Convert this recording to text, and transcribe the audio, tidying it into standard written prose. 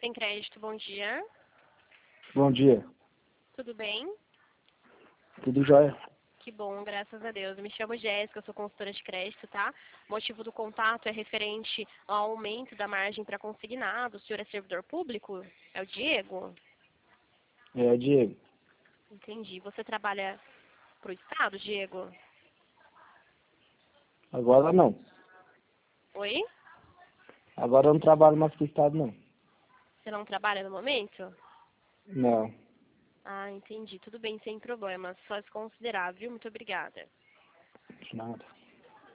Sem crédito, bom dia. Bom dia. Tudo bem? Tudo jóia? Que bom, graças a Deus. Eu me chamo Jéssica, eu sou consultora de crédito, tá? O motivo do contato é referente ao aumento da margem para consignado. O senhor é servidor público? É o Diego? É, Diego. Entendi. Você trabalha para o Estado, Diego? Agora não. Oi? Agora eu não trabalho mais pro Estado, não. Você não trabalha no momento? Não. Ah, entendi. Tudo bem, sem problema. Só se considerar, viu? Muito obrigada. Nada.